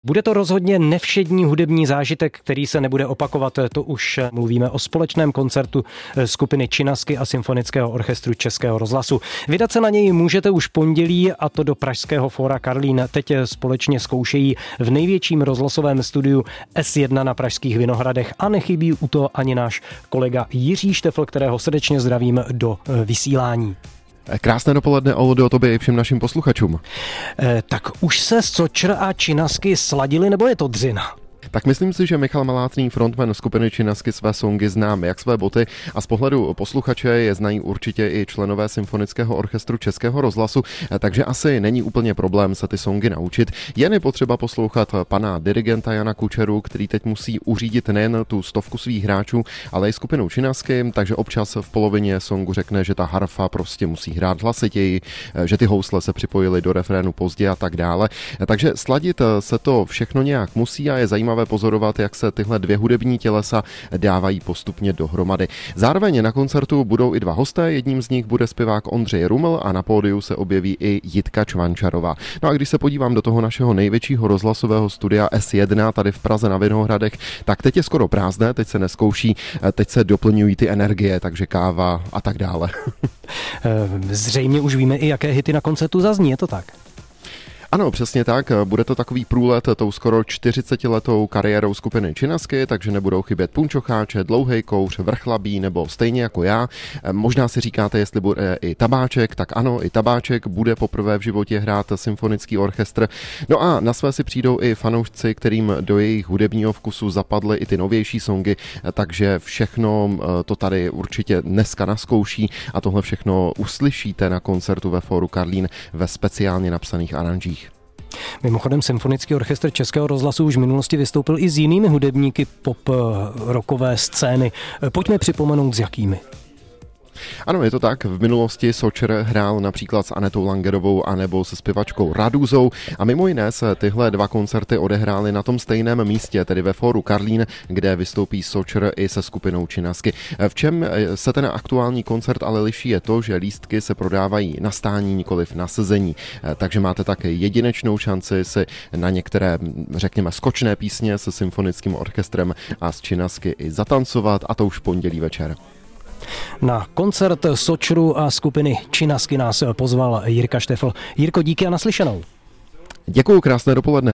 Bude to rozhodně nevšední hudební zážitek, který se nebude opakovat. To už mluvíme o společném koncertu skupiny Činasky a Symfonického orchestru Českého rozhlasu. Vydat se na něj můžete už pondělí, a to do pražského fóra Karlín. Teď společně zkoušejí v největším rozhlasovém studiu S1 na pražských Vinohradech a nechybí u toho ani náš kolega Jiří Štefl, kterého srdečně zdravím do vysílání. Krásné dopoledne, Oldo, tobě i všem našim posluchačům. Tak už se Sočr a Činasky sladili, nebo je to dřina? Tak myslím si, že Michal Malátný, frontman skupiny Činasky, své songy znám jak své boty a z pohledu posluchače je znají určitě i členové Symfonického orchestru Českého rozhlasu, takže asi není úplně problém se ty songy naučit. Jen je potřeba poslouchat pana dirigenta Jana Kučeru, který teď musí uřídit nejen tu 100 svých hráčů, ale i skupinu Činasky, takže občas v polovině songu řekne, že ta harfa prostě musí hrát hlasitěji, že ty housle se připojily do refrénu pozdě a tak dále. Takže sladit se to všechno nějak musí a je zajímavé pozorovat, jak se tyhle dvě hudební tělesa dávají postupně dohromady. Zároveň na koncertu budou i dva hosté, jedním z nich bude zpěvák Ondřej Ruml a na pódiu se objeví i Jitka Čvančarová. No a když se podívám do toho našeho největšího rozhlasového studia S1 tady v Praze na Vinohradech, tak teď je skoro prázdné, teď se neskouší, teď se doplňují ty energie, takže káva a tak dále. Zřejmě už víme i, jaké hity na koncertu zazní, je to tak? Ano, přesně tak. Bude to takový průlet tou skoro 40letou kariérou skupiny Činasky, takže nebudou chybět Punčocháče, Dlouhej kouř, Vrchlabí nebo Stejně jako já. Možná si říkáte, jestli bude i Tabáček, tak ano, i Tabáček bude poprvé v životě hrát symfonický orchestr. No a na své si přijdou i fanoušci, kterým do jejich hudebního vkusu zapadly i ty novější songy, takže všechno to tady určitě dneska naskouší a tohle všechno uslyšíte na koncertu ve fóru Karlín ve speciálně napsaných aranžích. Mimochodem Symfonický orchestr Českého rozhlasu už v minulosti vystoupil i s jinými hudebníky pop rockové scény. Pojďme připomenout, s jakými. Ano, je to tak. V minulosti Sočr hrál například s Anetou Langerovou anebo se zpěvačkou Radúzou a mimo jiné se tyhle dva koncerty odehrály na tom stejném místě, tedy ve fóru Karlín, kde vystoupí Sočr i se skupinou Činasky. V čem se ten aktuální koncert ale liší je to, že lístky se prodávají na stání, nikoliv na sezení, takže máte také jedinečnou šanci si na některé, řekněme, skočné písně se symfonickým orchestrem a s Činasky i zatancovat, a to už v pondělí večer. Na koncert Sočru a skupiny Činasky nás pozval Jirka Štefl. Jirko, díky a naslyšenou. Děkuju, krásné dopoledne.